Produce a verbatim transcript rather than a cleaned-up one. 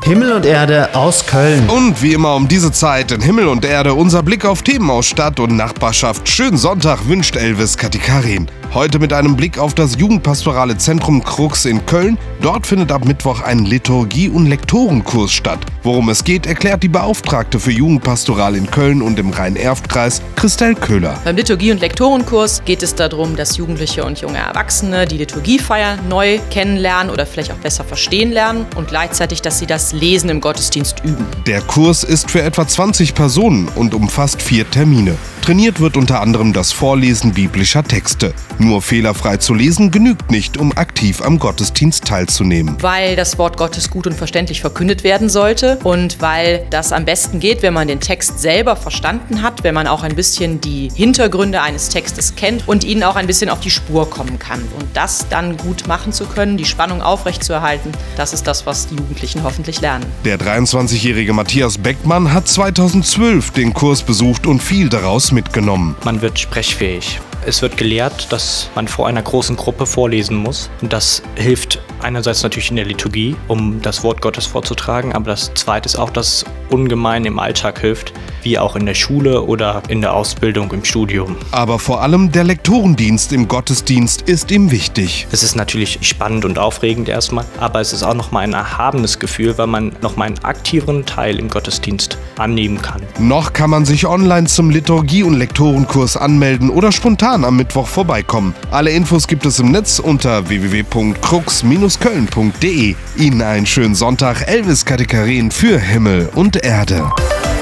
Himmel und Erde aus Köln. Und wie immer um diese Zeit in Himmel und Erde unser Blick auf Themen aus Stadt und Nachbarschaft. Schönen Sonntag wünscht Elvis Katikarin. Heute mit einem Blick auf das Jugendpastorale Zentrum Krux in Köln. Dort findet ab Mittwoch ein Liturgie- und Lektorenkurs statt. Worum es geht, erklärt die Beauftragte für Jugendpastoral in Köln und im Rhein-Erft-Kreis, Christel Köhler. Beim Liturgie- und Lektorenkurs geht es darum, dass Jugendliche und junge Erwachsene die Liturgiefeier neu kennenlernen oder vielleicht auch besser verstehen lernen und gleichzeitig, dass sie das Lesen im Gottesdienst üben. Der Kurs ist für etwa zwanzig Personen und umfasst vier Termine. Trainiert wird unter anderem das Vorlesen biblischer Texte. Nur fehlerfrei zu lesen genügt nicht, um aktiv am Gottesdienst teilzunehmen. Weil das Wort Gottes gut und verständlich verkündet werden sollte und weil das am besten geht, wenn man den Text selber verstanden hat, wenn man auch ein bisschen die Hintergründe eines Textes kennt und ihnen auch ein bisschen auf die Spur kommen kann. Und das dann gut machen zu können, die Spannung aufrechtzuerhalten, das ist das, was die Jugendlichen hoffentlich lernen. Der dreiundzwanzigjährige Matthias Beckmann hat zweitausendzwölf den Kurs besucht und viel daraus mitgenommen. Man wird sprechfähig. Es wird gelehrt, dass man vor einer großen Gruppe vorlesen muss. Und das hilft einerseits natürlich in der Liturgie, um das Wort Gottes vorzutragen, aber das Zweite ist auch, dass es ungemein im Alltag hilft, wie auch in der Schule oder in der Ausbildung im Studium. Aber vor allem der Lektorendienst im Gottesdienst ist ihm wichtig. Es ist natürlich spannend und aufregend erstmal, aber es ist auch nochmal ein erhabenes Gefühl, weil man nochmal einen aktiveren Teil im Gottesdienst annehmen kann. Noch kann man sich online zum Liturgie- und Lektorenkurs anmelden oder spontan am Mittwoch vorbeikommen. Alle Infos gibt es im Netz unter w w w punkt krux Bindestrich köln punkt de. Ihnen einen schönen Sonntag, Elvis Katikarin für Himmel und Erde.